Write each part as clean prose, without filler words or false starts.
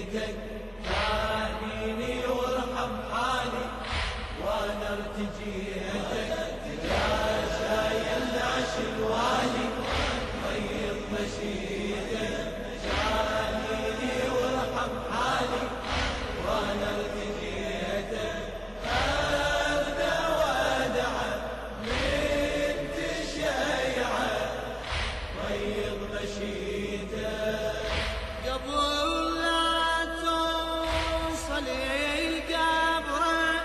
مشيتك تهديني وارحم حالي وانا ارتجيتك يا شايل نعش الوالي طيب مشيتك تهديني وارحم حالي وانا ارتجيتك ابدا وادعه بنت شيعه طيب مشيتك قبل لا توصل القبر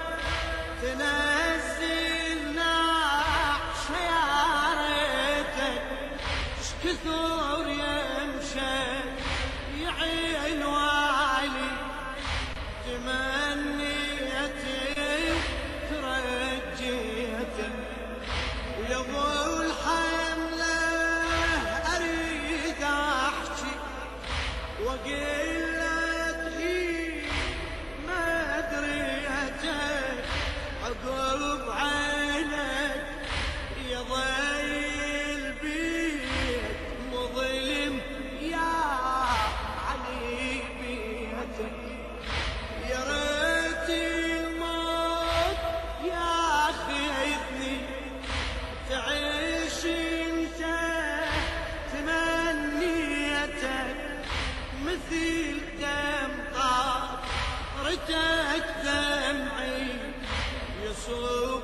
تنزل نعش يارتك شكثر يمشي يعين والي تمنيتك ترجيتك ويا الحمله اريد احكي وقلت لي ما دريتك عقب عينك يا ضي البيت مظلم يا علي بيتك يا ريت الموت ياخذني تعيش انت تمنيتك مثل دم طارتك دمعي يصب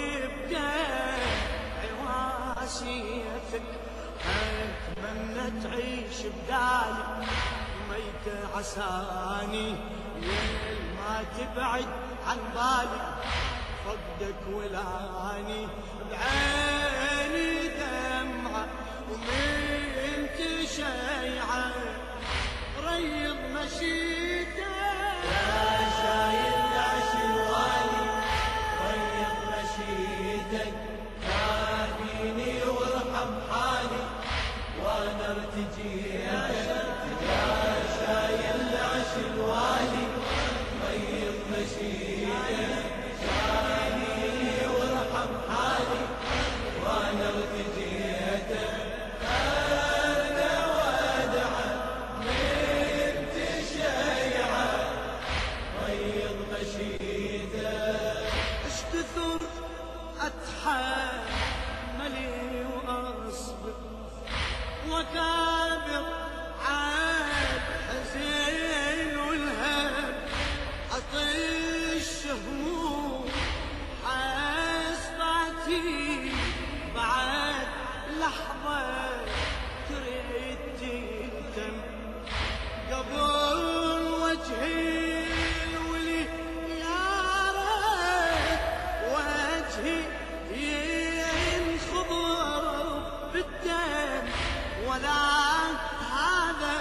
وبدمعي واسيتك اتمنى تعيش بدالي ميتة عساني ما تبعد عن بالي فقدك ولاني بعيني دمعة ومن تشيعة ريض مشيتك يا شايل نعش الوالي طيب مشيتك تهديني وارحم حالي وانا ارتجيتك يا شايل نعش الوالي طيب مشيتك تهديني وارحم حالي وانا ارتجيتك اشتثر اتحملي واصبر وكابر عاد حزين والهم عطيش هموم حسباتي بعد لحظة تريد تلتم قبل وجهي الولي يا ريت وجهي ينخضر بالدم ولا هذا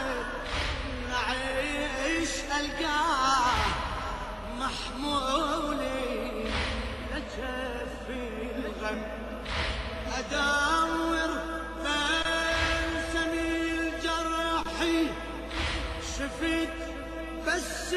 نعيش القاه محمولي لجفي الغم ادور بين سميل جرحي شفت بس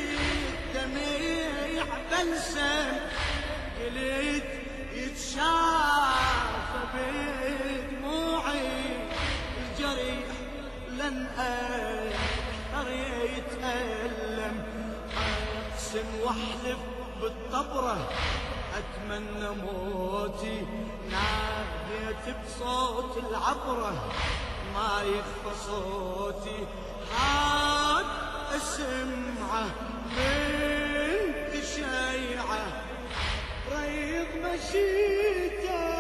الدميع بلسم قلت يتشاف بدموعي الجريح لن اقدر يتألم اقسم واحلف بالطبرة اتمنى موتي ناديت بصوت العبرة ما يخفى صوتي حاب اسمعه بنت شيعة ريض مشيته